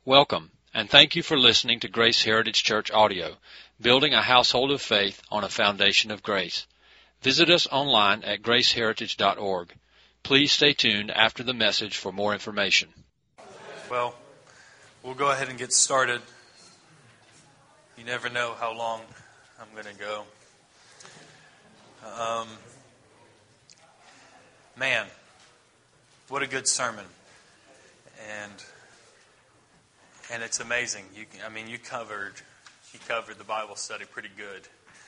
Welcome, and thank you for listening to Grace Heritage Church audio, building a household of faith on a foundation of grace. Visit us online at graceheritage.org. Please stay tuned after the message for more information. Well, we'll go ahead and get started. You never know how long I'm going to go. Man, what a good sermon. And it's amazing. You covered the Bible study pretty good.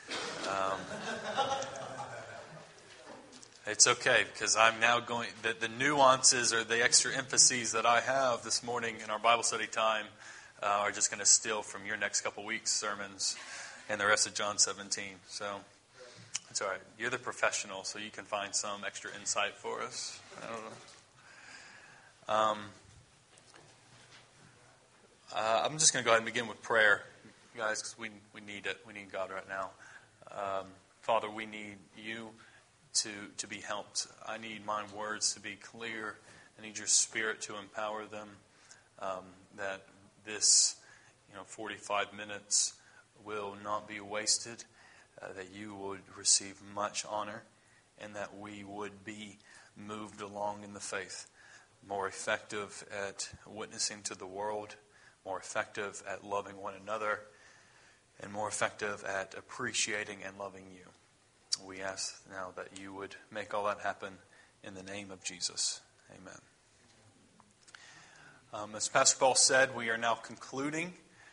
It's okay because I'm now going. The nuances or the extra emphases that I have this morning in our Bible study time are just going to steal from your next couple weeks' sermons and the rest of John 17. So it's all right. You're the professional, so you can find some extra insight for us. I don't know. I'm just going to go ahead and begin with prayer, guys, because we need it. We need God right now. Father, we need you to be helped. I need my words to be clear. I need your Spirit to empower them. That this, 45 minutes will not be wasted. That you would receive much honor, and that we would be moved along in the faith, more effective at witnessing to the world, more effective at loving one another, and more effective at appreciating and loving you. We ask now that you would make all that happen in the name of Jesus. Amen. As Pastor Paul said, we are now concluding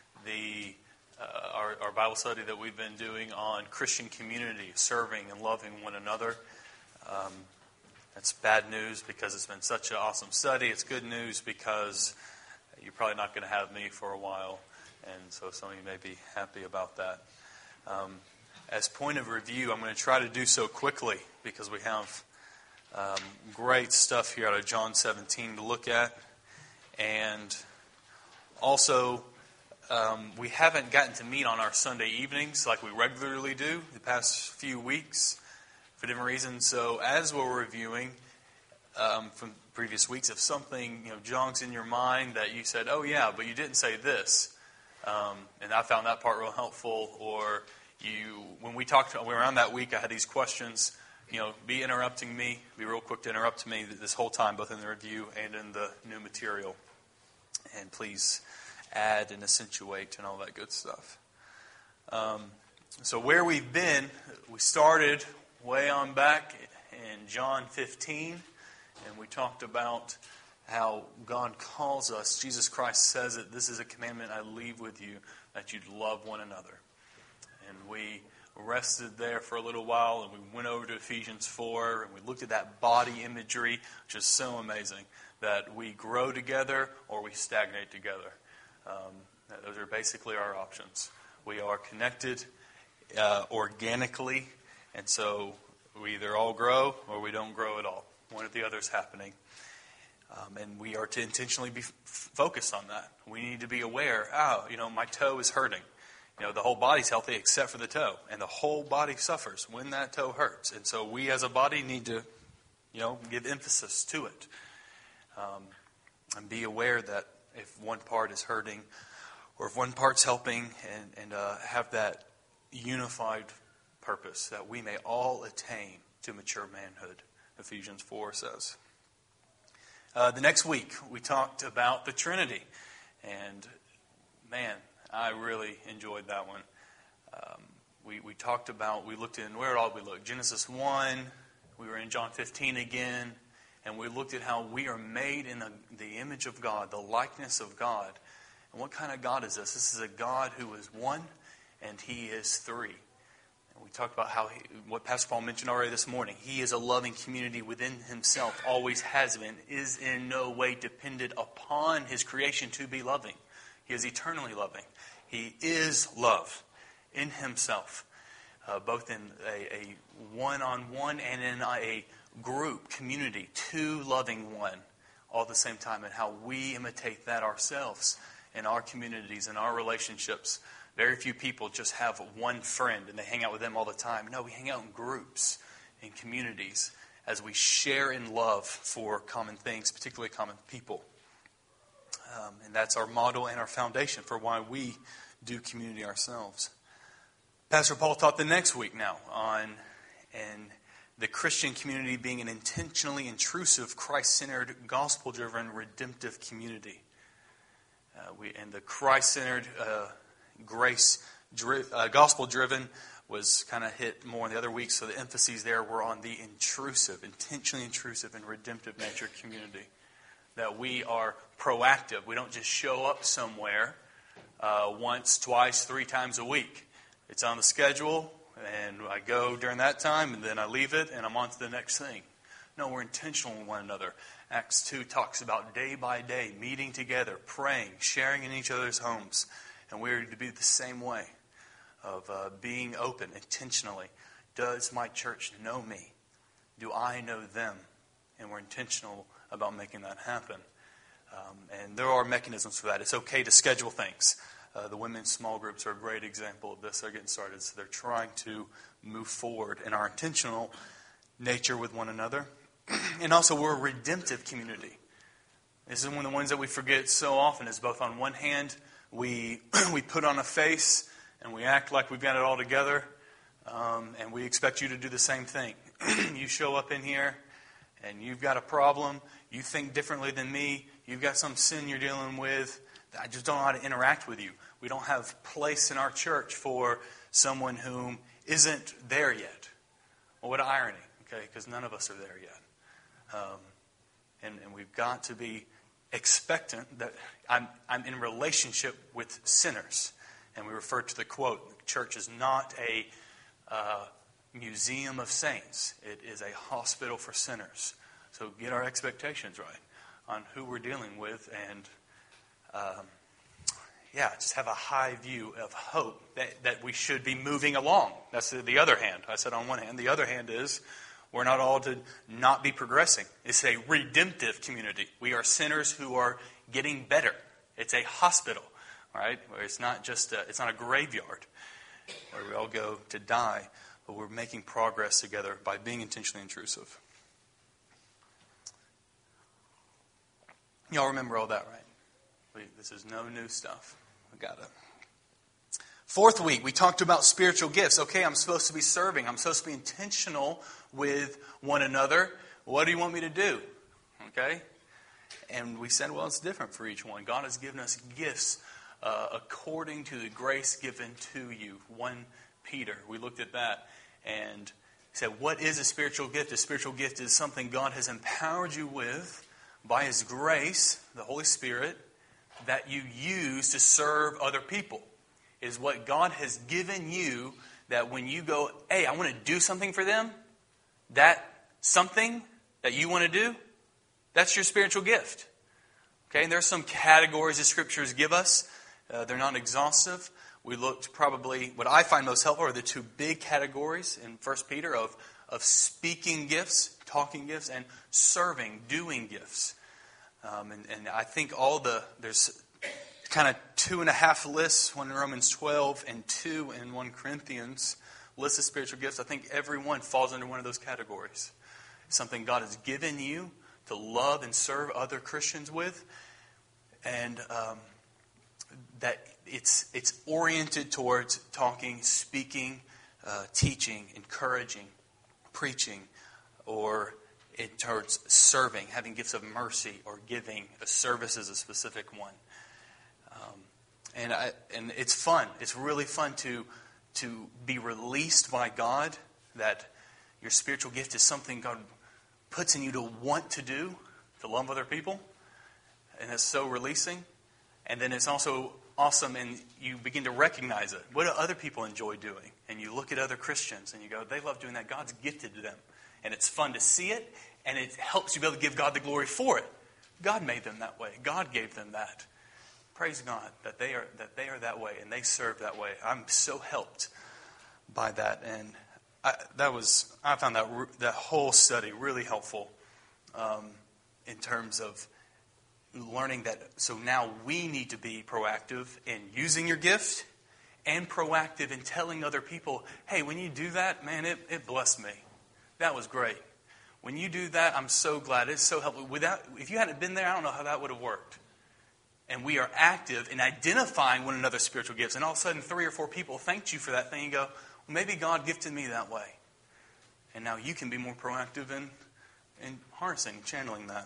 our Bible study that we've been doing on Christian community, serving and loving one another. That's bad news because it's been such an awesome study. It's good news because you're probably not going to have me for a while, and so some of you may be happy about that. As point of review, I'm going to try to do so quickly because we have great stuff here out of John 17 to look at. And also, we haven't gotten to meet on our Sunday evenings like we regularly do the past few weeks for different reasons. So as we're reviewing from previous weeks, if something jogs in your mind that you said, oh yeah, but you didn't say this, and I found that part real helpful, or when we talked around that week, I had these questions, be interrupting me, be real quick to interrupt me this whole time, both in the review and in the new material, and please add and accentuate and all that good stuff. So where we've been, we started way on back in John 15. And we talked about how God calls us. Jesus Christ says that this is a commandment I leave with you, that you'd love one another. And we rested there for a little while, and we went over to Ephesians 4, and we looked at that body imagery, which is so amazing, that we grow together or we stagnate together. Those are basically our options. We are connected organically, and so we either all grow or we don't grow at all. One or the other is happening. And we are to intentionally be focused on that. We need to be aware, my toe is hurting. The whole body's healthy except for the toe. And the whole body suffers when that toe hurts. And so we as a body need to, give emphasis to it. And be aware that if one part is hurting or if one part's helping and have that unified purpose that we may all attain to mature manhood. Ephesians 4 says. The next week, we talked about the Trinity. And, man, I really enjoyed that one. We looked in, where all we looked? Genesis 1, we were in John 15 again, and we looked at how we are made in the image of God, the likeness of God. And what kind of God is this? This is a God who is one, and He is three. We talked about what Pastor Paul mentioned already this morning. He is a loving community within himself, always has been, is in no way dependent upon his creation to be loving. He is eternally loving. He is love in himself, both in a one-on-one and in a group, community, two loving one, all at the same time, and how we imitate that ourselves in our communities, in our relationships. Very few people just have one friend and they hang out with them all the time. No, we hang out in groups, in communities, as we share in love for common things, particularly common people. And that's our model and our foundation for why we do community ourselves. Pastor Paul taught the next week now on the Christian community being an intentionally intrusive, Christ-centered, gospel-driven, redemptive community. And the Christ-centered, gospel-driven was kind of hit more in the other weeks, so the emphases there were on the intrusive, intentionally intrusive and redemptive nature community. That we are proactive. We don't just show up somewhere once, twice, 3 times a week. It's on the schedule, and I go during that time, and then I leave it, and I'm on to the next thing. No, we're intentional with one another. Acts 2 talks about day by day, meeting together, praying, sharing in each other's homes. And we're to be the same way of being open intentionally. Does my church know me? Do I know them? And we're intentional about making that happen. And there are mechanisms for that. It's okay to schedule things. The women's small groups are a great example of this. They're getting started. So they're trying to move forward in our intentional nature with one another. And also, we're a redemptive community. This is one of the ones that we forget so often, is both on one hand, we put on a face and we act like we've got it all together, and we expect you to do the same thing. You show up in here and you've got a problem, you think differently than me, you've got some sin you're dealing with, I just don't know how to interact with you. We don't have place in our church for someone whom isn't there yet. Well, what an irony, okay? Because none of us are there yet. And we've got to be expectant that I'm in relationship with sinners. And we refer to the quote, the church is not a museum of saints. It is a hospital for sinners. So get our expectations right on who we're dealing with, and just have a high view of hope that we should be moving along. That's the other hand. I said on one hand. The other hand is we're not all to not be progressing. It's a redemptive community. We are sinners who are getting better. It's a hospital, right? Where it's not just it's not a graveyard where we all go to die, but we're making progress together by being intentionally intrusive. Y'all remember all that, right? This is no new stuff. We got it. 4th week, we talked about spiritual gifts. Okay, I'm supposed to be serving. I'm supposed to be intentional with one another. What do you want me to do? Okay? And we said, well, it's different for each one. God has given us gifts according to the grace given to you. 1 Peter, we looked at that and said, what is a spiritual gift? A spiritual gift is something God has empowered you with by His grace, the Holy Spirit, that you use to serve other people. It is what God has given you that when you go, hey, I want to do something for them, that something that you want to do, that's your spiritual gift. Okay, and there are some categories the Scriptures give us. They're not exhaustive. We looked probably, what I find most helpful are the 2 big categories in 1 Peter of speaking gifts, talking gifts, and serving, doing gifts. And I think there's kind of 2.5 lists, one in Romans 12 and 2 in 1 Corinthians, lists of spiritual gifts. I think every one falls under one of those categories. Something God has given you to love and serve other Christians with, and that it's oriented towards talking, speaking, teaching, encouraging, preaching, or towards serving, having gifts of mercy, or giving. A service is a specific one. And it's fun. It's really fun to be released by God, that your spiritual gift is something God puts in you to want to do, to love other people. And it's so releasing. And then it's also awesome, and you begin to recognize it. What do other people enjoy doing? And you look at other Christians and you go, they love doing that. God's gifted to them. And it's fun to see it, and it helps you be able to give God the glory for it. God made them that way. God gave them that. Praise God that they are that way, and they serve that way. I'm so helped by that, and I found that whole study really helpful in terms of learning that. So now we need to be proactive in using your gift, and proactive in telling other people, hey, when you do that, man, it blessed me. That was great. When you do that, I'm so glad. It's so helpful. If you hadn't been there, I don't know how that would have worked. and we are active in identifying one another's spiritual gifts, and all of a sudden 3 or 4 people thanked you for that thing, you go, well, maybe God gifted me that way. And now you can be more proactive in harnessing and channeling that.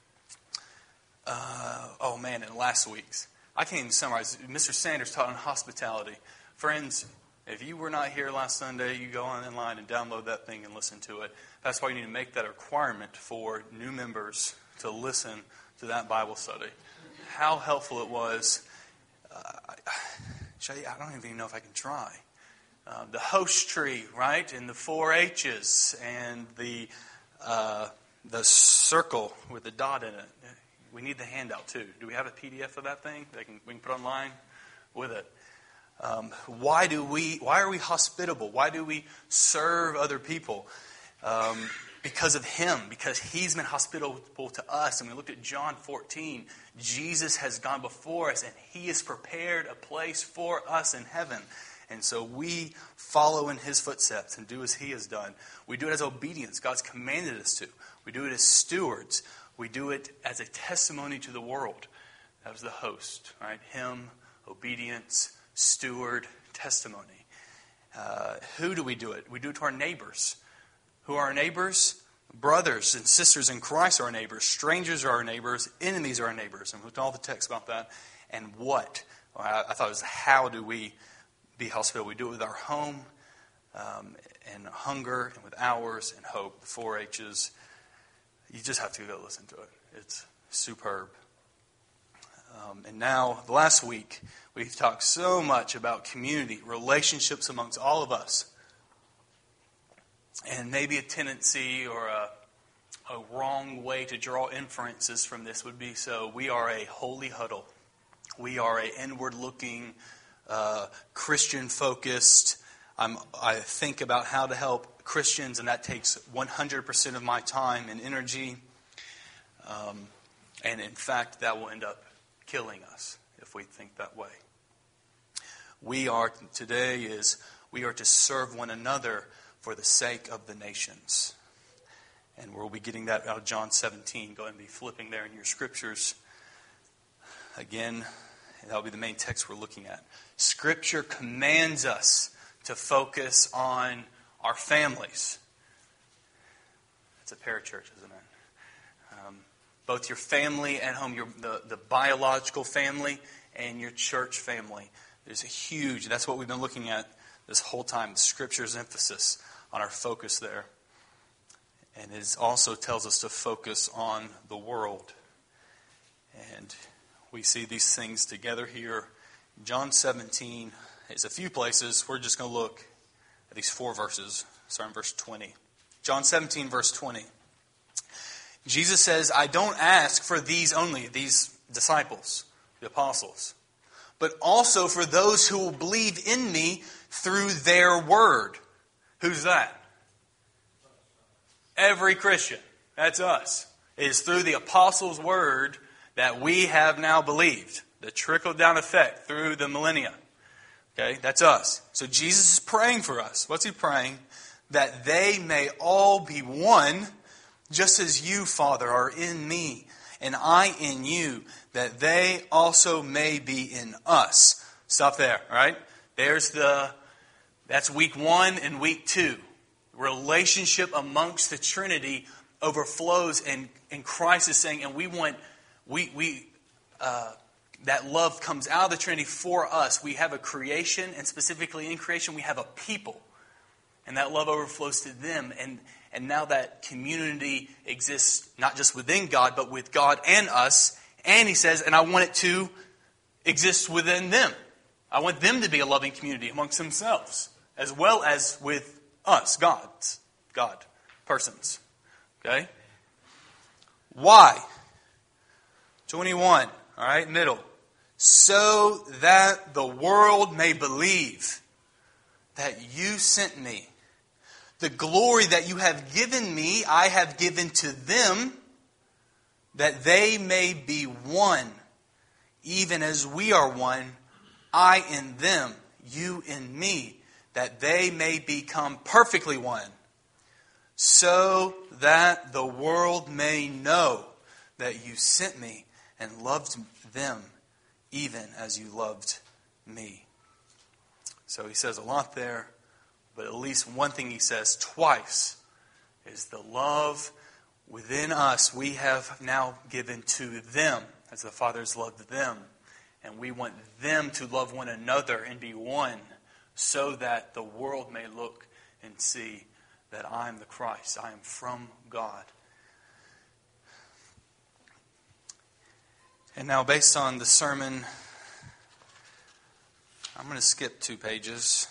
In last week's, I can't even summarize. Mr. Sanders taught on hospitality. Friends, if you were not here last Sunday, you go online and download that thing and listen to it. That's why you need to make that a requirement for new members to listen to that Bible study. How helpful it was. I don't even know if I can try. The host tree, right? And the 4 H's and the circle with the dot in it. We need the handout too. Do we have a PDF of that thing that we can put online with it? Why are we hospitable? Why do we serve other people? Because of Him, because He's been hospitable to us. And we looked at John 14. Jesus has gone before us and He has prepared a place for us in heaven. And so we follow in His footsteps and do as He has done. We do it as obedience. God's commanded us to. We do it as stewards. We do it as a testimony to the world. That was the host, right? Him, obedience, steward, testimony. Who do we do it? We do it to our neighbors. Who are our neighbors? Brothers and sisters in Christ are our neighbors. Strangers are our neighbors. Enemies are our neighbors. And we looked at all the text about that. And what? I thought it was how do we be hospitable? We do it with our home and hunger and with ours and hope. The 4 H's. You just have to go listen to it. It's superb. And now, the last week, we've talked so much about community, relationships amongst all of us. And maybe a tendency or a wrong way to draw inferences from this would be we are a holy huddle. We are an inward-looking, Christian-focused. I think about how to help Christians, and that takes 100% of my time and energy. And in fact, that will end up killing us if we think that way. We are to serve one another for the sake of the nations. And we'll be getting that out of John 17. Go ahead and be flipping there in your scriptures. Again, that'll be the main text we're looking at. Scripture commands us to focus on our families. It's a parachurch, isn't it? Both your family at home, the biological family and your church family. There's a huge, that's what we've been looking at this whole time. The Scripture's emphasis on our focus there. And it also tells us to focus on the world. And we see these things together here. John 17 is a few places. We're just going to look at these 4 verses, starting in verse 20. John 17, verse 20. Jesus says, I don't ask for these only, these disciples, the apostles, but also for those who will believe in me through their word. Who's that? Every Christian. That's us. It is through the apostles' word that we have now believed. The trickle-down effect through the millennia. Okay, that's us. So Jesus is praying for us. What's He praying? That they may all be one, just as you, Father, are in me, and I in you, that they also may be in us. Stop there, all right? That's week 1 and week 2. Relationship amongst the Trinity overflows, and Christ is saying, and that love comes out of the Trinity for us. We have a creation, and specifically in creation, we have a people. And that love overflows to them. And now that community exists not just within God, but with God and us. And He says, and I want it to exist within them. I want them to be a loving community amongst themselves, as well as with us, God, persons. Okay? Why? 21, all right, middle. So that the world may believe that you sent me. The glory that you have given me, I have given to them, that they may be one, even as we are one, I in them, you in me, that they may become perfectly one, so that the world may know that you sent me and loved them even as you loved me. So he says a lot there, but at least one thing he says twice is the love within us we have now given to them as the Father's loved them. And we want them to love one another and be one so that the world may look and see that I am the Christ. I am from God. And now based on the sermon, I'm going to skip 2 pages.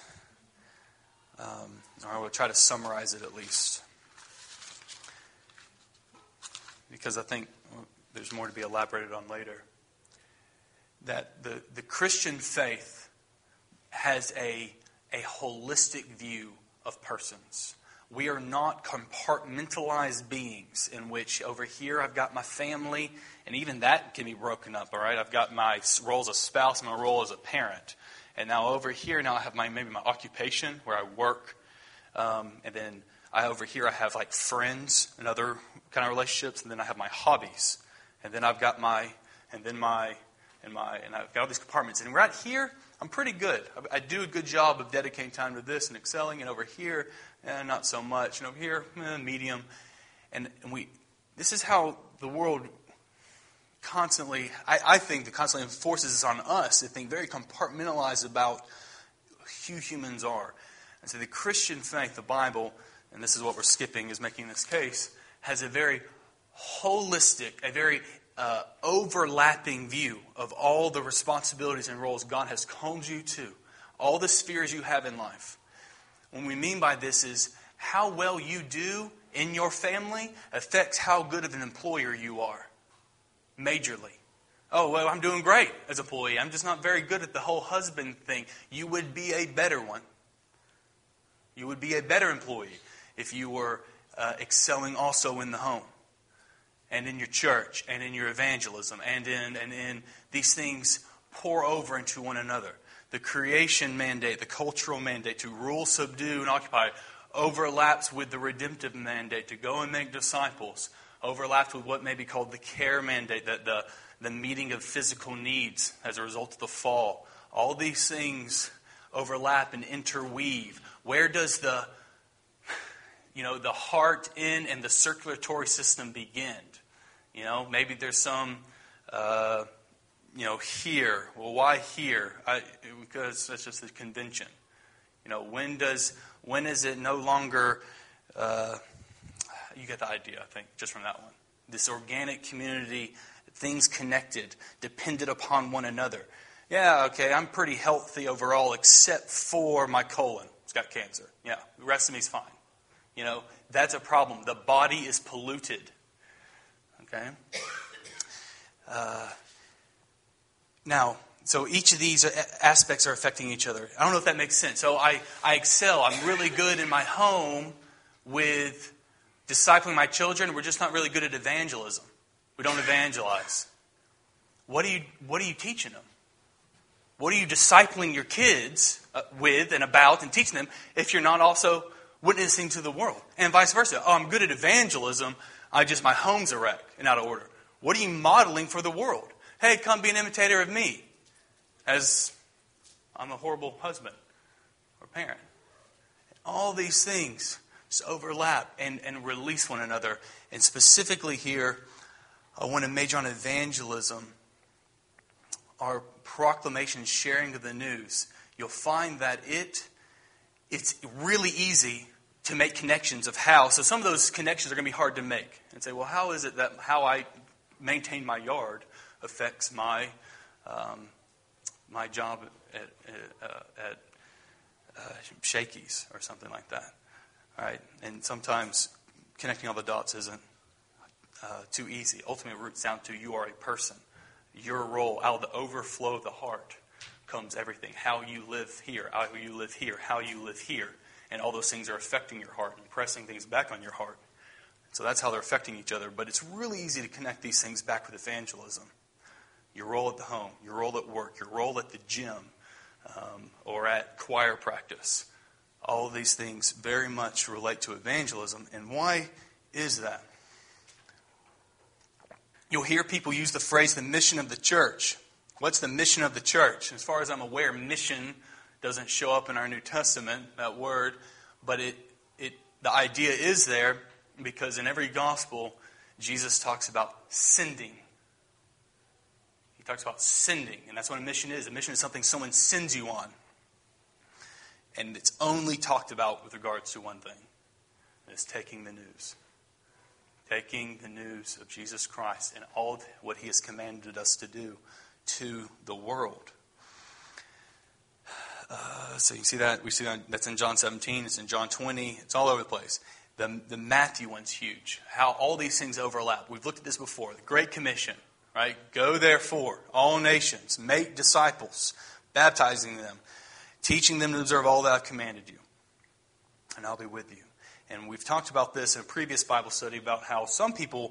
Or I will try to summarize it at least. Because I think there's more to be elaborated on later. That the Christian faith has a holistic view of persons. We are not compartmentalized beings in which over here I've got my family, and even that can be broken up, all right? I've got my role as a spouse and my role as a parent. And now over here, now I have maybe my occupation where I work. And then over here I have like friends and other kind of relationships. And then I have my hobbies. And then I've got and I've got all these compartments. And right here, I'm pretty good. I do a good job of dedicating time to this and excelling. And over here, not so much. And over here, medium. And this is how the world constantly, I think, that constantly enforces this on us to think very compartmentalized about who humans are. And so the Christian faith, the Bible, and this is what we're skipping, is making this case, has a very holistic, a very overlapping view of all the responsibilities and roles God has called you to, all the spheres you have in life. What we mean by this is how well you do in your family affects how good of an employer you are. Majorly. Oh, well, I'm doing great as an employee. I'm just not very good at the whole husband thing. You would be a better one. You would be a better employee if you were excelling also in the home and in your church and in your evangelism and in these things pour over into one another. The creation mandate, the cultural mandate to rule, subdue, and occupy overlaps with the redemptive mandate to go and make disciples. Overlapped with what may be called the care mandate, that the meeting of physical needs as a result of the fall. All these things overlap and interweave. Where does the heart in and the circulatory system begin? Maybe there's some, here. Well, why here? Because that's just a convention. When is it no longer? You get the idea, I think, just from that one. This organic community, things connected, dependent upon one another. Yeah, okay, I'm pretty healthy overall, except for my colon. It's got cancer. Yeah, the rest of me's fine. That's a problem. The body is polluted. Okay? So each of these aspects are affecting each other. I don't know if that makes sense. So I excel. I'm really good in my home with discipling my children. We're just not really good at evangelism. We don't evangelize. What are you teaching them? What are you discipling your kids with and about and teaching them if you're not also witnessing to the world? And vice versa. Oh, I'm good at evangelism. My home's a wreck and out of order. What are you modeling for the world? Hey, come be an imitator of me as I'm a horrible husband or parent. All these things overlap and release one another. And specifically here, I want to major on evangelism, our proclamation, sharing of the news. You'll find that it's really easy to make connections of how. So some of those connections are going to be hard to make. And say, well, how is it that how I maintain my yard affects my job at Shakey's or something like that? All right, and sometimes connecting all the dots isn't too easy. Ultimately, it roots down to you are a person. Your role, out of the overflow of the heart, comes everything. How you live here, how you live here, how you live here. And all those things are affecting your heart and pressing things back on your heart. So that's how they're affecting each other. But it's really easy to connect these things back with evangelism. Your role at the home, your role at work, your role at the gym, or at choir practice. All of these things very much relate to evangelism. And why is that? You'll hear people use the phrase, the mission of the church. What's the mission of the church? As far as I'm aware, mission doesn't show up in our New Testament, that word, but the idea is there because in every gospel, Jesus talks about sending. He talks about sending, and that's what a mission is. A mission is something someone sends you on. And it's only talked about with regards to one thing. It's taking the news. Taking the news of Jesus Christ and all what He has commanded us to do to the world. So you see that? We see that. That's in John 17. It's in John 20. It's all over the place. The Matthew one's huge. How all these things overlap. We've looked at this before. The Great Commission, right? Go therefore, all nations, make disciples, baptizing them, teaching them to observe all that I've commanded you, and I'll be with you. And we've talked about this in a previous Bible study about how some people,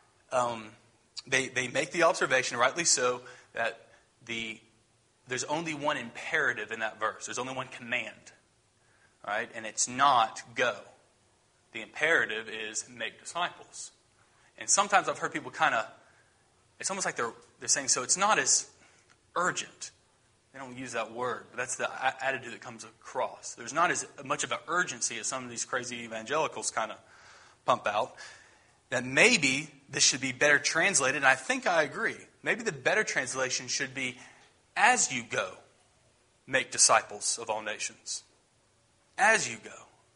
they make the observation, rightly so, that there's only one imperative in that verse. There's only one command, right? And it's not go. The imperative is make disciples. And sometimes I've heard people it's almost like they're saying, so it's not as urgent. They don't use that word, but that's the attitude that comes across. There's not as much of an urgency as some of these crazy evangelicals kind of pump out. That maybe this should be better translated, and I think I agree. Maybe the better translation should be, as you go, make disciples of all nations. As you go.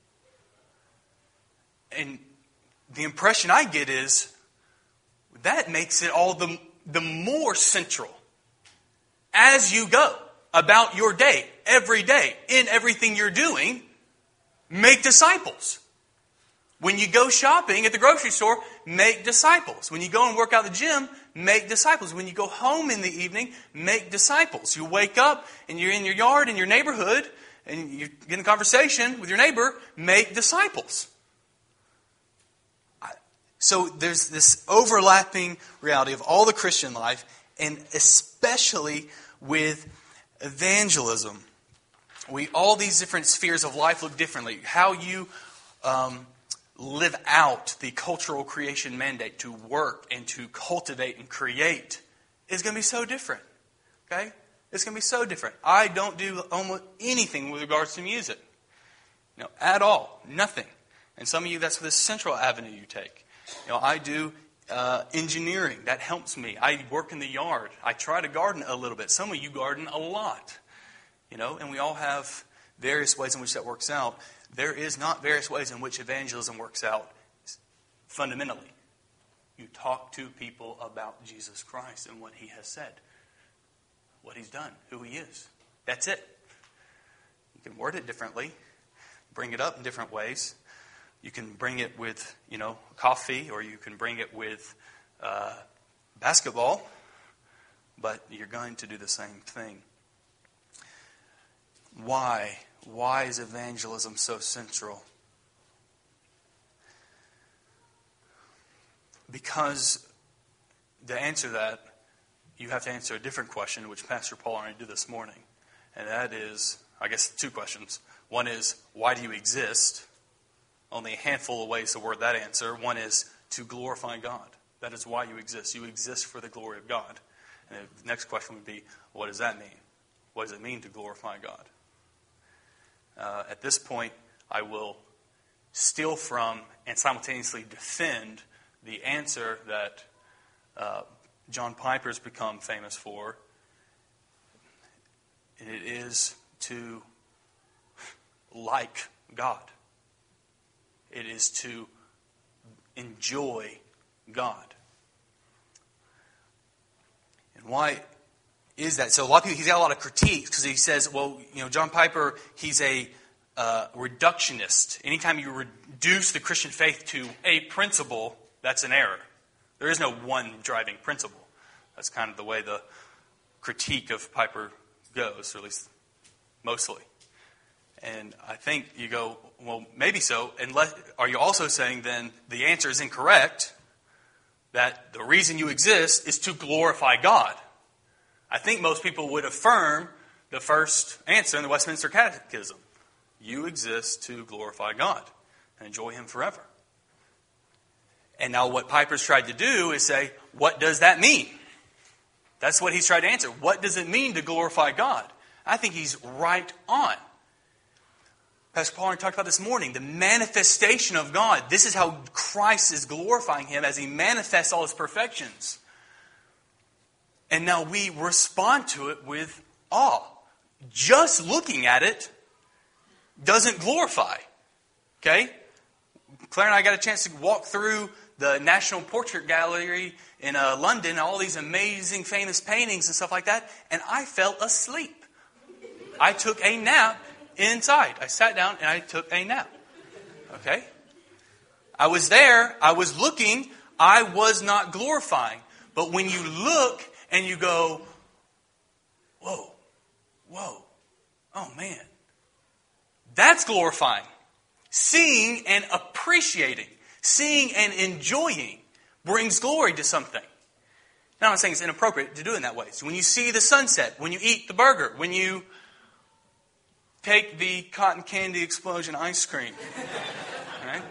And the impression I get is, that makes it all the more central. As you go, about your day, every day, in everything you're doing, make disciples. When you go shopping at the grocery store, make disciples. When you go and work out at the gym, make disciples. When you go home in the evening, make disciples. You wake up and you're in your yard, in your neighborhood, and you get in a conversation with your neighbor, make disciples. So there's this overlapping reality of all the Christian life, and especially with evangelism. All these different spheres of life look differently. How you live out the cultural creation mandate to work and to cultivate and create is going to be so different. Okay? It's going to be so different. I don't do almost anything with regards to music. At all. Nothing. And some of you, that's the central avenue you take. I do engineering. That helps me. I work in the yard. I try to garden a little bit. Some of you garden a lot. And we all have various ways in which that works out. There is not various ways in which evangelism works out fundamentally. You talk to people about Jesus Christ and what He has said, what He's done, who He is. That's it. You can word it differently, bring it up in different ways. You can bring it with, coffee, or you can bring it with basketball, but you're going to do the same thing. Why? Why is evangelism so central? Because to answer that, you have to answer a different question, which Pastor Paul already did this morning. And that is, I guess, two questions. One is, why do you exist? Only a handful of ways to word that answer. One is to glorify God. That is why you exist. You exist for the glory of God. And the next question would be, what does that mean? What does it mean to glorify God? At this point, I will steal from and simultaneously defend the answer that John Piper's become famous for. And it is to like God. It is to enjoy God. And why is that? So a lot of people, he's got a lot of critiques because he says, John Piper, he's a reductionist. Anytime you reduce the Christian faith to a principle, that's an error. There is no one driving principle. That's kind of the way the critique of Piper goes, or at least mostly. And I think you go, well, maybe so. Are you also saying then the answer is incorrect, that the reason you exist is to glorify God? I think most people would affirm the first answer in the Westminster Catechism. You exist to glorify God and enjoy Him forever. And now what Piper's tried to do is say, what does that mean? That's what he's trying to answer. What does it mean to glorify God? I think he's right on. Pastor Paul talked about this morning, the manifestation of God. This is how Christ is glorifying him as he manifests all his perfections. And now we respond to it with awe. Just looking at it doesn't glorify. Okay? Claire and I got a chance to walk through the National Portrait Gallery in London, all these amazing famous paintings and stuff like that, and I fell asleep. I took a nap inside. I sat down and I took a nap. Okay? I was there, I was looking, I was not glorifying. But when you look and you go, whoa, oh man, that's glorifying. Seeing and appreciating, seeing and enjoying brings glory to something. Now I'm not saying it's inappropriate to do it in that way. So when you see the sunset, when you eat the burger, when you take the cotton candy explosion ice cream, right?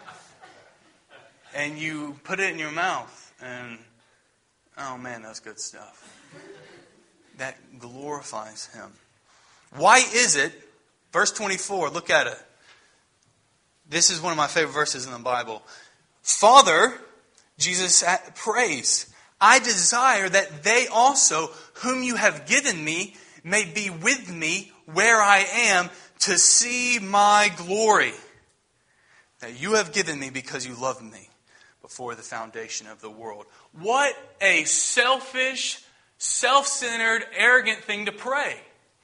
And you put it in your mouth, and oh man, that's good stuff. That glorifies him. Why is it, verse 24, look at it. This is one of my favorite verses in the Bible. Father, Jesus prays, I desire that they also, whom you have given me, may be with me where I am to see my glory. That you have given me because you loved me before the foundation of the world. What a selfish, self-centered, arrogant thing to pray.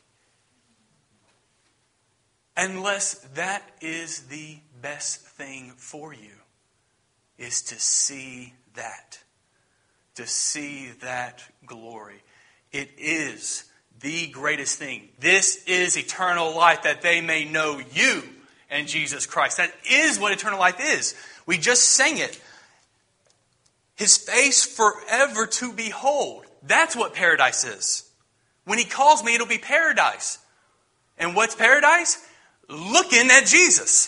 Unless that is the best thing for you, is to see that. To see that glory. It is the greatest thing. This is eternal life, that they may know you and Jesus Christ. That is what eternal life is. We just sang it. His face forever to behold. That's what paradise is. When he calls me, it'll be paradise. And what's paradise? Looking at Jesus.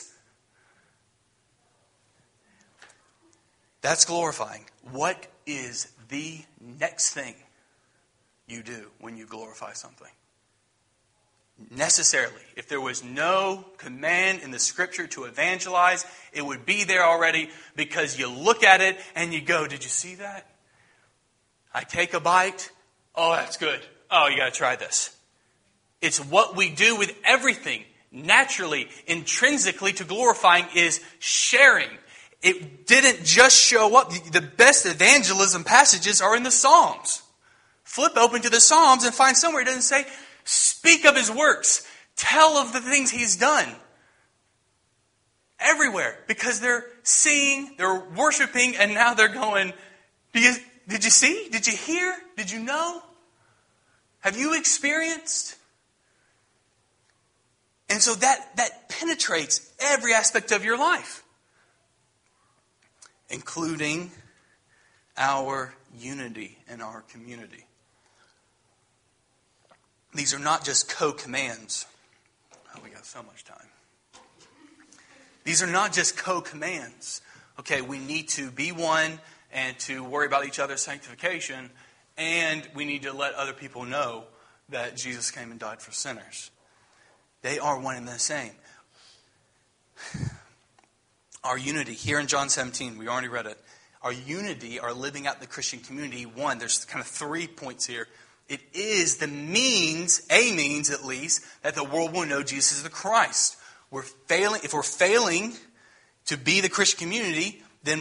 That's glorifying. What is the next thing you do when you glorify something? Necessarily. If there was no command in the Scripture to evangelize, it would be there already, because you look at it and you go, did you see that? I take a bite. Oh, that's good. Oh, you got to try this. It's what we do with everything. Naturally, intrinsically to glorifying is sharing. It didn't just show up. The best evangelism passages are in the Psalms. Flip open to the Psalms and find somewhere it doesn't say, speak of his works. Tell of the things he's done. Everywhere. Because they're seeing, they're worshiping, and now they're going, did you see? Did you hear? Did you know? Have you experienced? And so that penetrates every aspect of your life, including our unity in our community. These are not just co-commands. Oh, we got so much time. These are not just co-commands. Okay, we need to be one and to worry about each other's sanctification, and we need to let other people know that Jesus came and died for sinners. They are one and the same. Our unity, here in John 17, we already read it. Our unity, our living out the Christian community, one, there's kind of 3 points here. It is the means, a means at least, that the world will know Jesus is the Christ. If we're failing to be the Christian community, then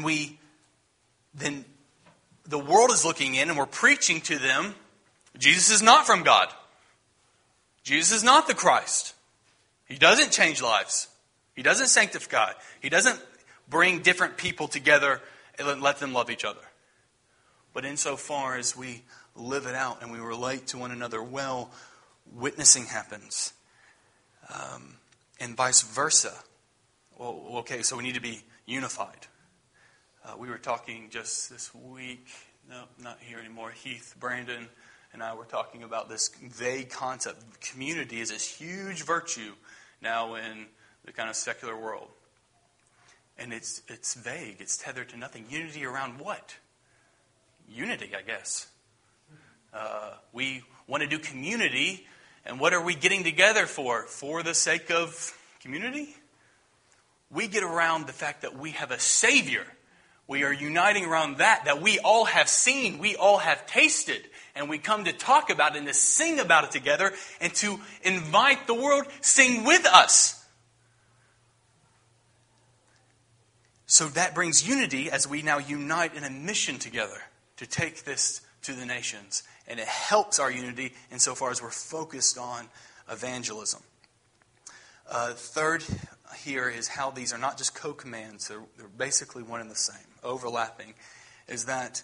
the world is looking in and we're preaching to them, Jesus is not from God. Jesus is not the Christ. He doesn't change lives. He doesn't sanctify. He doesn't bring different people together and let them love each other. But insofar as we live it out and we relate to one another well, witnessing happens. And vice versa. Well, okay, so we need to be unified. We were talking just this week, no, not here anymore, Heath, Brandon, and I were talking about this vague concept. Community is this huge virtue now in the kind of secular world. And it's vague. It's tethered to nothing. Unity around what? Unity, I guess. We want to do community. And what are we getting together for? For the sake of community? We get around the fact that we have a Savior. We are uniting around that we all have seen, we all have tasted. And we come to talk about it and to sing about it together and to invite the world, sing with us. So that brings unity as we now unite in a mission together to take this to the nations. And it helps our unity insofar as we're focused on evangelism. Third here is how these are not just co-commands. They're basically one and the same. Overlapping is that...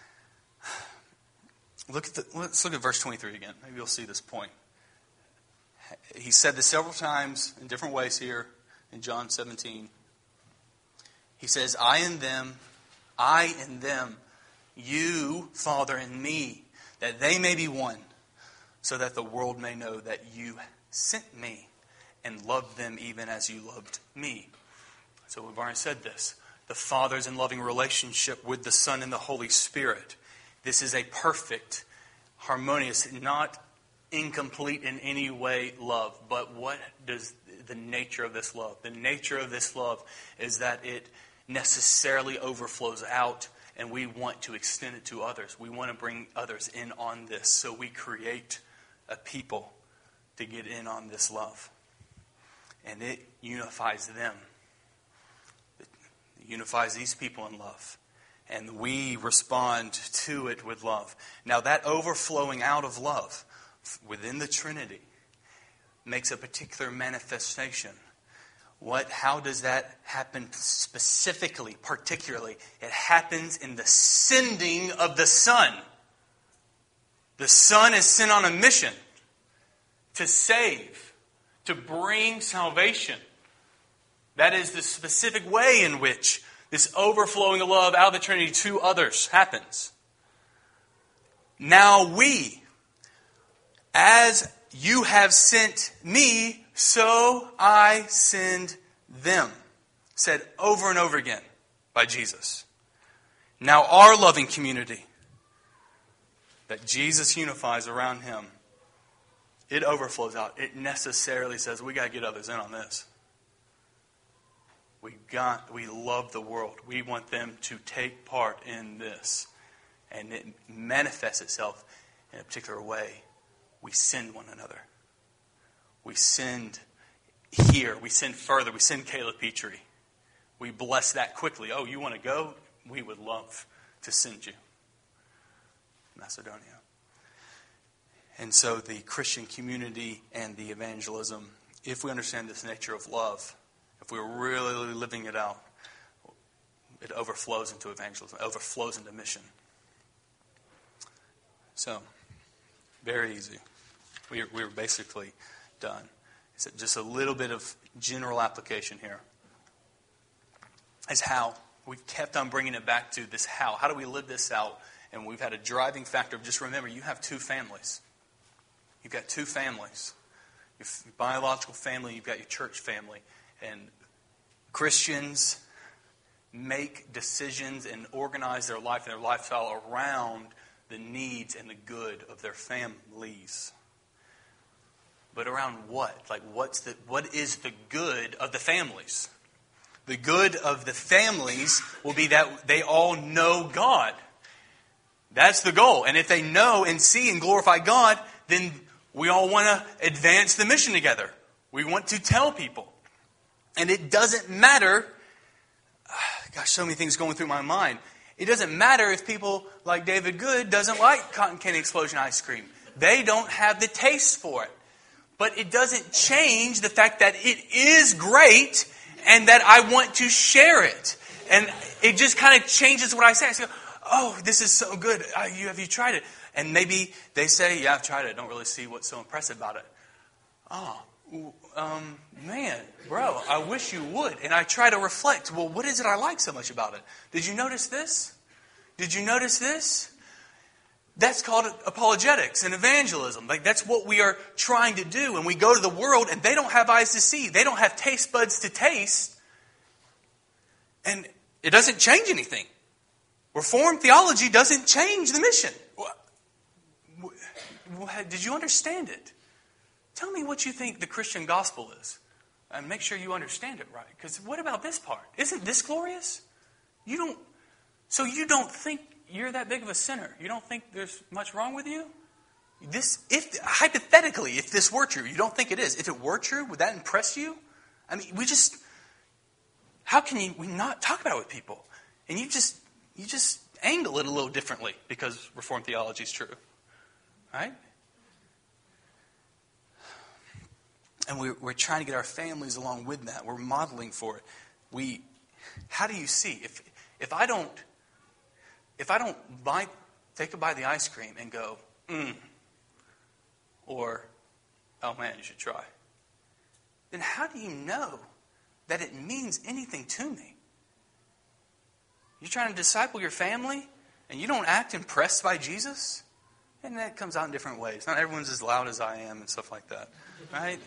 Let's look at verse 23 again. Maybe you'll see this point. He said this several times in different ways here in John 17. He says, I and them, you, Father, and me, that they may be one, so that the world may know that you sent me and loved them even as you loved me. So we've already said this. The Father's in loving relationship with the Son and the Holy Spirit. This is a perfect, harmonious, not incomplete in any way love. But what does the nature of this love? The nature of this love is that it necessarily overflows out, and we want to extend it to others. We want to bring others in on this. So we create a people to get in on this love. And it unifies them. It unifies these people in love. And we respond to it with love. Now that overflowing out of love within the Trinity makes a particular manifestation. How does that happen specifically, particularly? It happens in the sending of the Son. The Son is sent on a mission to save, to bring salvation. That is the specific way in which this overflowing of love out of the Trinity to others happens. Now we, as you have sent me, so I send them. Said over and over again by Jesus. Now our loving community that Jesus unifies around Him, it overflows out. It necessarily says we got to get others in on this. We love the world. We want them to take part in this. And it manifests itself in a particular way. We send one another. We send here. We send further. We send Caleb Petrie. We bless that quickly. Oh, you want to go? We would love to send you. Macedonia. And so the Christian community and the evangelism, if we understand this nature of love, if we're really living it out, it overflows into evangelism. It overflows into mission. So, very easy. We're basically done. It's just a little bit of general application here. Is how. We've kept on bringing it back to this how. How do we live this out? And we've had a driving factor of just remember, you have two families. You've got two families. Your biological family, you've got your church family. And Christians make decisions and organize their life and their lifestyle around the needs and the good of their families. But around what? Like what is the good of the families? The good of the families will be that they all know God. That's the goal. And if they know and see and glorify God, then we all want to advance the mission together. We want to tell people. And it doesn't matter, gosh, so many things going through my mind. It doesn't matter if people like David Good doesn't like cotton candy explosion ice cream. They don't have the taste for it. But it doesn't change the fact that it is great and that I want to share it. And it just kind of changes what I say. I say, oh, this is so good. Have you tried it? And maybe they say, yeah, I've tried it. I don't really see what's so impressive about it. Oh, man, bro, I wish you would. And I try to reflect, well, what is it I like so much about it? Did you notice this? Did you notice this? That's called apologetics and evangelism. Like that's what we are trying to do. And we go to the world and they don't have eyes to see. They don't have taste buds to taste. And it doesn't change anything. Reformed theology doesn't change the mission. Did you understand it? Tell me what you think the Christian gospel is. And make sure you understand it right. Because what about this part? Isn't this glorious? So you don't think you're that big of a sinner? You don't think there's much wrong with you? Hypothetically, if this were true, you don't think it is. If it were true, would that impress you? I mean, how can we not talk about it with people? And you just angle it a little differently because Reformed theology is true. Right? And we're trying to get our families along with that. We're modeling for it. How do you see? If I don't take a bite of the ice cream and go, or, oh man, you should try, then how do you know that it means anything to me? You're trying to disciple your family and you don't act impressed by Jesus? And that comes out in different ways. Not everyone's as loud as I am and stuff like that. Right?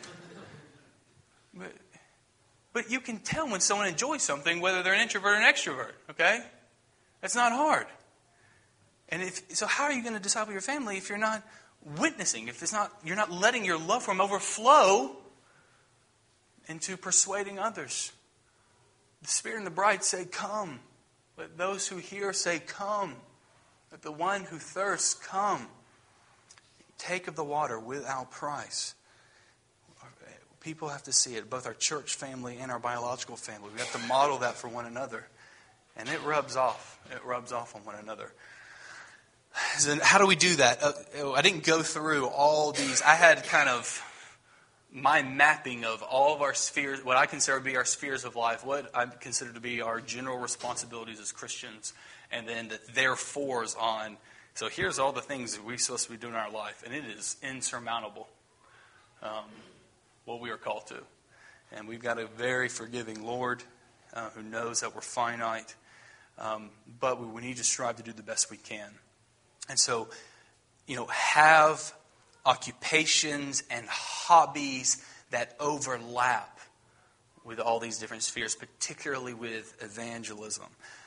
But you can tell when someone enjoys something, whether they're an introvert or an extrovert. Okay? That's not hard. And so how are you going to disciple your family if you're not witnessing? If you're not letting your love for them overflow into persuading others? The Spirit and the bride say, come. Let those who hear say, come. Let the one who thirsts come. Take of the water without price. People have to see it, both our church family and our biological family. We have to model that for one another. And it rubs off. It rubs off on one another. So how do we do that? I didn't go through all these. I had kind of my mapping of all of our spheres, what I consider to be our spheres of life, what I consider to be our general responsibilities as Christians, and then the therefores on. So here's all the things that we're supposed to be doing in our life, and it is insurmountable. What we are called to. And we've got a very forgiving Lord who knows that we're finite, but we need to strive to do the best we can. And so, have occupations and hobbies that overlap with all these different spheres, particularly with evangelism.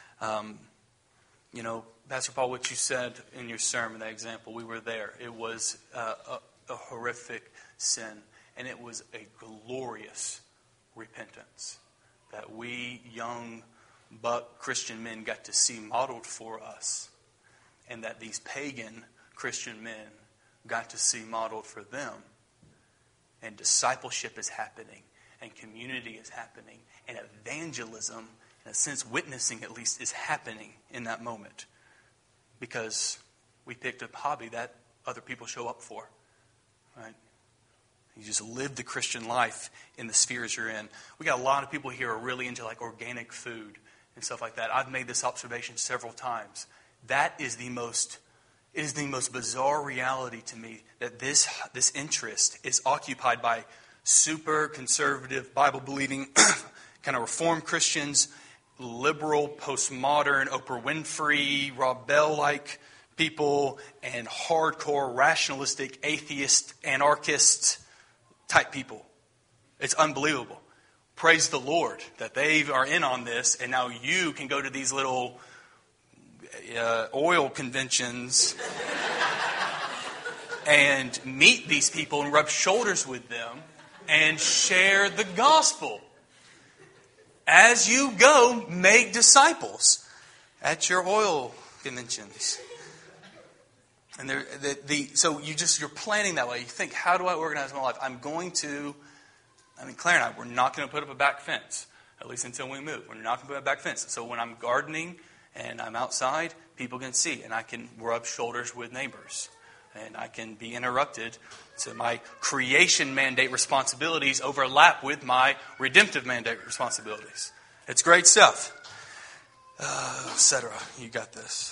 Pastor Paul, what you said in your sermon, that example, we were there. It was a horrific sin. And it was a glorious repentance that we young buck Christian men got to see modeled for us. And that these pagan Christian men got to see modeled for them. And discipleship is happening. And community is happening. And evangelism, in a sense witnessing at least, is happening in that moment. Because we picked a hobby that other people show up for. Right? You just live the Christian life in the spheres you're in. We got a lot of people here who are really into like organic food and stuff like that. I've made this observation several times. That is the most bizarre reality to me, that this interest is occupied by super conservative, Bible-believing, kind of Reformed Christians, liberal, postmodern, Oprah Winfrey, Rob Bell-like people, and hardcore, rationalistic, atheist, anarchist type people. It's unbelievable. Praise the Lord that they are in on this, and now you can go to these little oil conventions and meet these people and rub shoulders with them and share the gospel. As you go, make disciples at your oil conventions. And so you're planning that way. You think, how do I organize my life? Claire and I, we're not going to put up a back fence, at least until we move. We're not going to put up a back fence. So when I'm gardening and I'm outside, people can see, and I can rub shoulders with neighbors. And I can be interrupted. So my creation mandate responsibilities overlap with my redemptive mandate responsibilities. It's great stuff. Etc. You got this.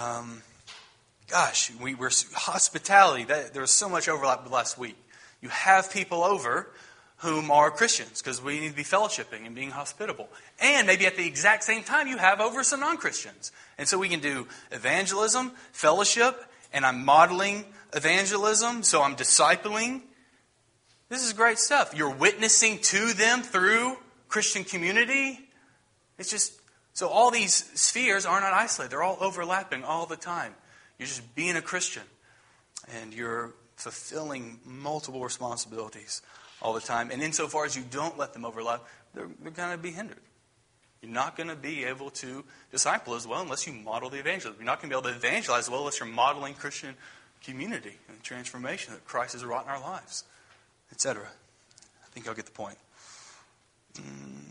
We were hospitality. There was so much overlap with last week. You have people over whom are Christians because we need to be fellowshipping and being hospitable. And maybe at the exact same time you have over some non-Christians. And so we can do evangelism, fellowship, and I'm modeling evangelism, so I'm discipling. This is great stuff. You're witnessing to them through Christian community. It's just, so all these spheres are not isolated. They're all overlapping all the time. You're just being a Christian. And you're fulfilling multiple responsibilities all the time. And insofar as you don't let them overlap, they're going to be hindered. You're not going to be able to disciple as well unless you model the evangelism. You're not going to be able to evangelize as well unless you're modeling Christian community and the transformation that Christ has wrought in our lives, etc. I think I'll get the point. Yeah.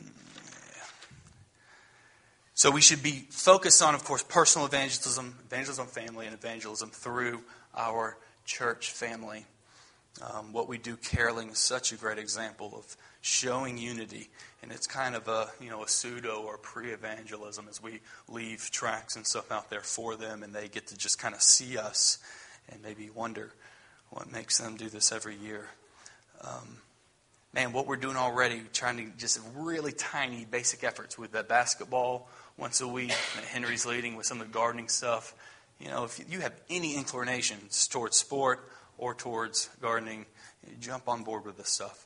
So we should be focused on, of course, personal evangelism, evangelism of family, and evangelism through our church family. What we do caroling is such a great example of showing unity, and it's kind of a pseudo or pre-evangelism as we leave tracts and stuff out there for them, and they get to just kind of see us and maybe wonder what makes them do this every year. What we're doing already, trying to just really tiny basic efforts with that basketball once a week, that Henry's leading with some of the gardening stuff. If you have any inclinations towards sport or towards gardening, jump on board with this stuff.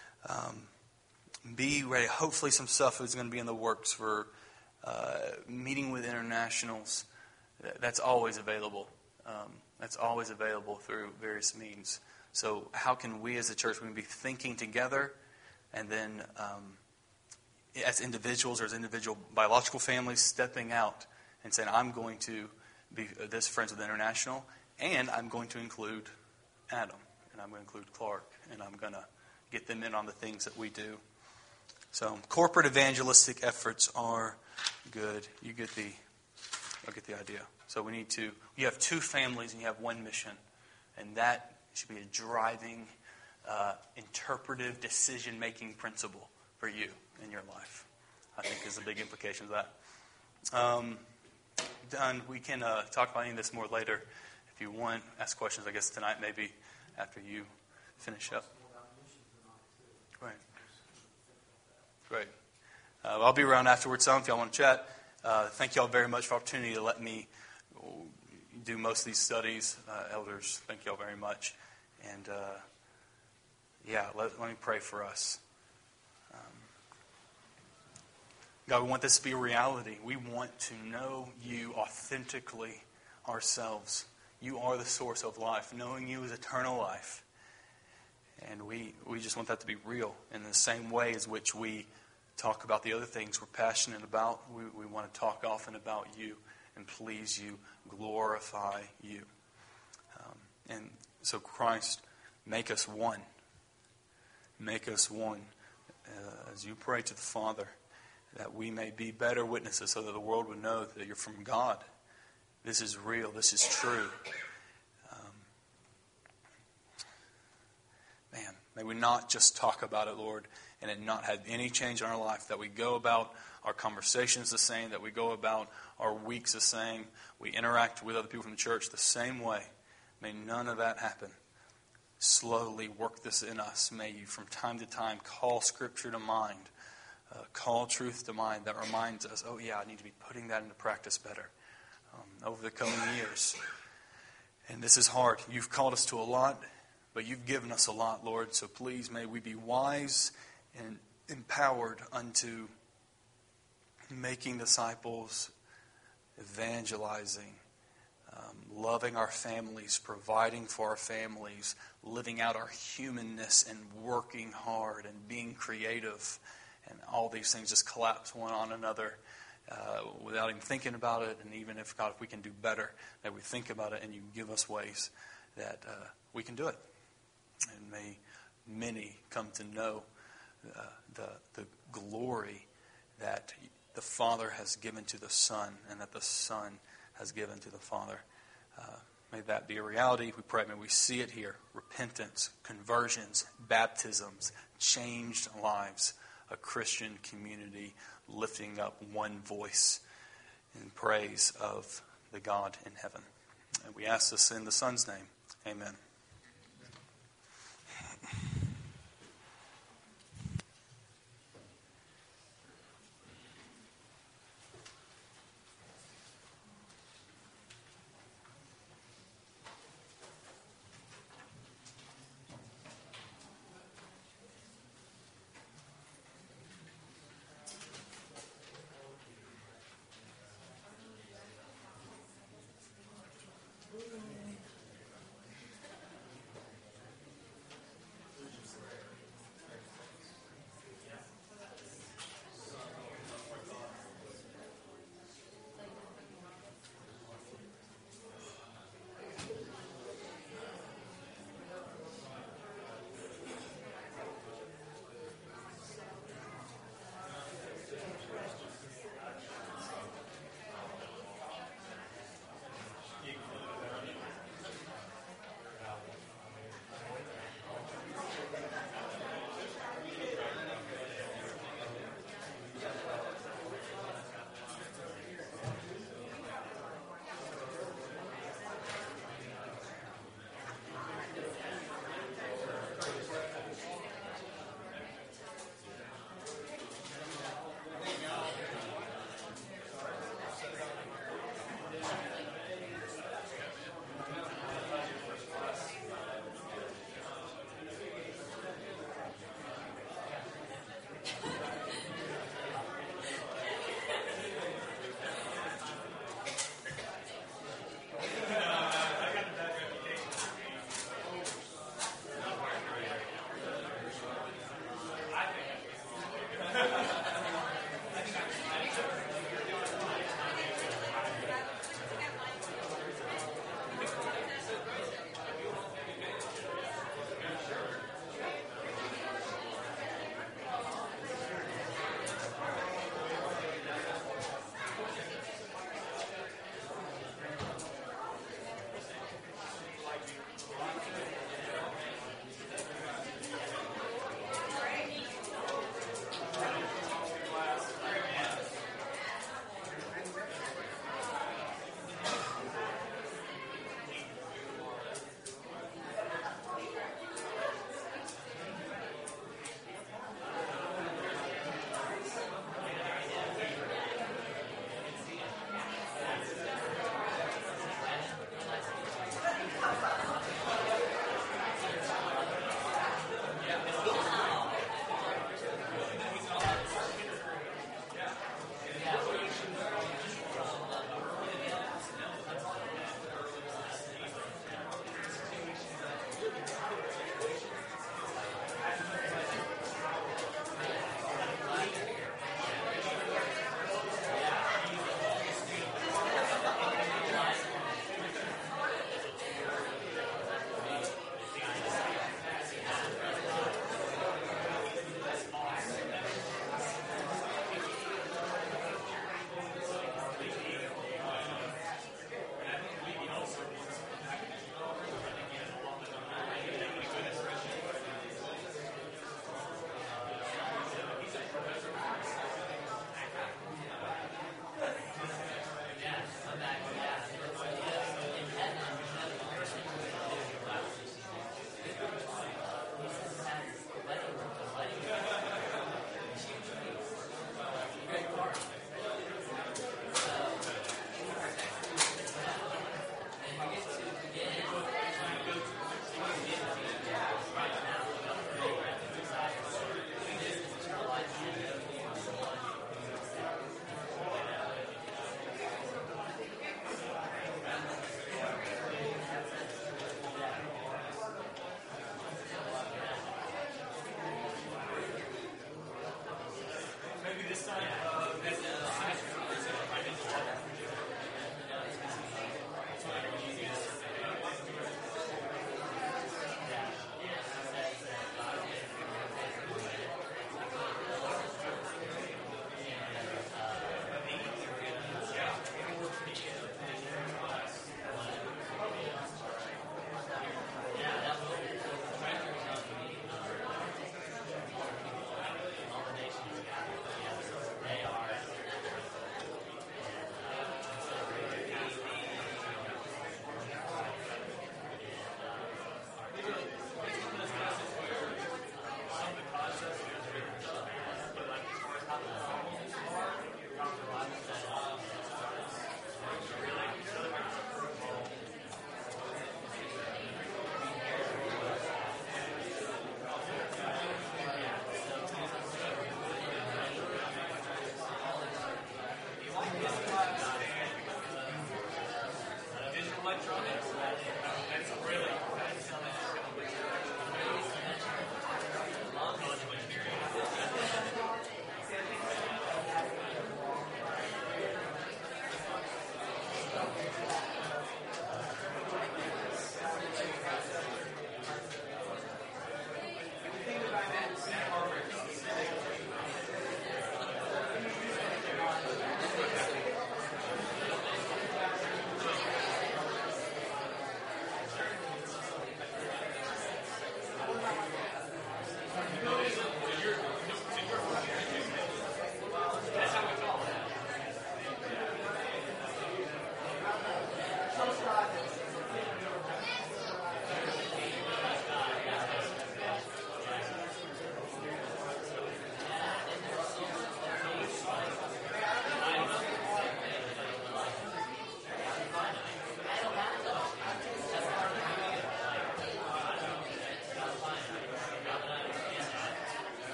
Be ready. Hopefully some stuff is going to be in the works for meeting with internationals. That's always available. That's always available through various means. So how can we as a church, we can be thinking together, and then as individuals or as individual biological families stepping out and saying, I'm going to be this Friends with International, and I'm going to include Adam, and I'm going to include Clark, and I'm going to get them in on the things that we do. So corporate evangelistic efforts are good. You'll get the idea. So you have two families and you have one mission, and that should be a driving, interpretive, decision-making principle for you in your life. I think is a big implication of that. Done. We can talk about any of this more later if you want. Ask questions, I guess, tonight, maybe after you finish up. Great. I'll be around afterwards some if y'all want to chat. Thank y'all very much for the opportunity to let me do most of these studies. Elders, thank y'all very much. And let me pray for us. God, we want this to be a reality. We want to know you authentically ourselves. You are the source of life. Knowing you is eternal life. And we just want that to be real in the same way as which we talk about the other things we're passionate about. We want to talk often about you and please you, glorify you. And so Christ, make us one. Make us one as you pray to the Father, that we may be better witnesses so that the world would know that you're from God. This is real. This is true. May we not just talk about it, Lord, and it not have any change in our life, that we go about our conversations the same, that we go about our weeks the same, we interact with other people from the church the same way. May none of that happen. Slowly work this in us. May you from time to time call Scripture to mind, call truth to mind that reminds us, oh yeah, I need to be putting that into practice better over the coming years. And this is hard. You've called us to a lot, but you've given us a lot, Lord. So please may we be wise and empowered unto making disciples, evangelizing, loving our families, providing for our families, living out our humanness and working hard and being creative. And all these things just collapse one on another without even thinking about it. And even if, God, if we can do better, that we think about it and you give us ways that we can do it. And may many come to know the glory that the Father has given to the Son and that the Son has given to the Father. May that be a reality. We pray, may we see it here. Repentance, conversions, baptisms, changed lives. A Christian community lifting up one voice in praise of the God in heaven. And we ask this in the Son's name. Amen.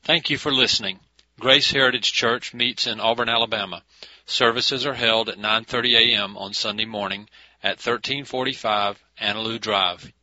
Thank you for listening. Grace Heritage Church meets in Auburn, Alabama. Services are held at 9:30 a.m. on Sunday morning at 1345 Annaloo Drive,